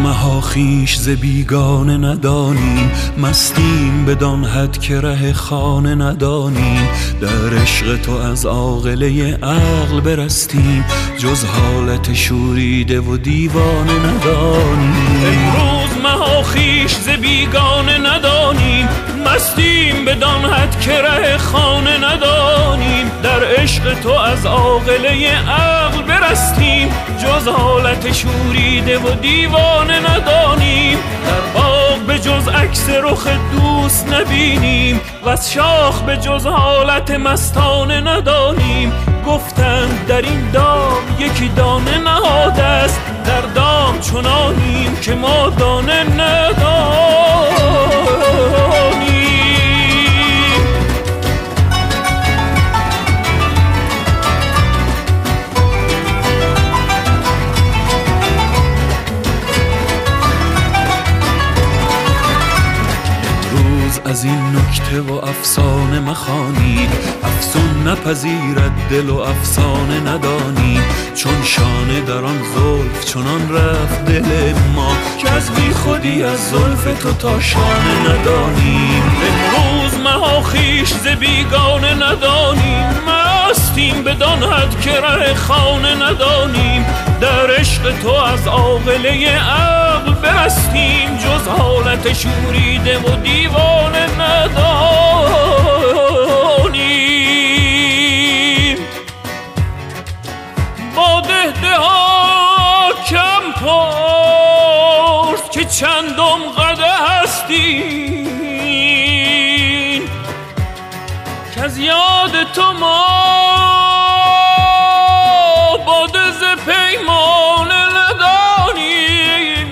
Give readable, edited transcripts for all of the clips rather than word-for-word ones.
مها خویش ز بیگانه ندانیم، مستیم بدان حد که ره خانه ندانیم. در عشق تو از عاقله عقل برستیم، جز حالت شوریده و دیوانه ندانیم. امروز مها خویش ز بیگانه ندانیم، مستیم بدان حد که ره خانه ندانیم. در عشق تو از عاقله عقل برستیم، جز حالت شوریده و دیوانه ندانیم. در باغ به جز عکس رخ دوست نبینیم، و از شاخ به جز حالت مستانه ندانیم. گفتند در این دام یکی دانه نهاده است، در دام چنانیم که ما دانه ندانیم. از این نکته و افسانه مخوانید، افسون نپذیرد دل و افسانه ندانید. چون شانه در آن زلف چنان رفت دل ما، که از بی خودی از زلف تو تا شانه ندانیم. امروز مها خویش ز بیگانه ندانیم، مستیم بدان حد که ره خانه ندانیم. در عشق تو از عاقله عقل برستیم، جز حالت شوریده و دیوانه ندانیم. با ده ها کم پرس که چندم قده هستین، که از یاد تو ما باده ز پیمانه ندانیم.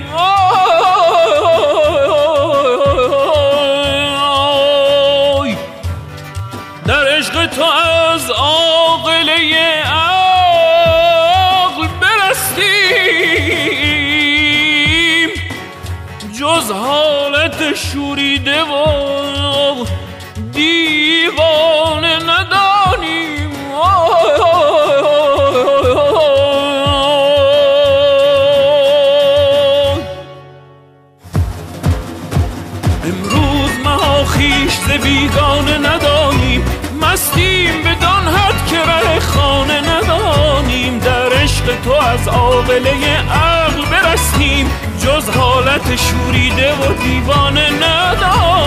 در عشق تو از عاقله عقل برستیم، جز حالت شوریده و دیوانه ندانیم. امروز مها خویش ز بیگانه ندانیم، مستیم بدان حد که ره خانه ندانیم. در عشق تو از عاقله عقل برستیم، جز حالت شوریده و دیوانه ندانیم.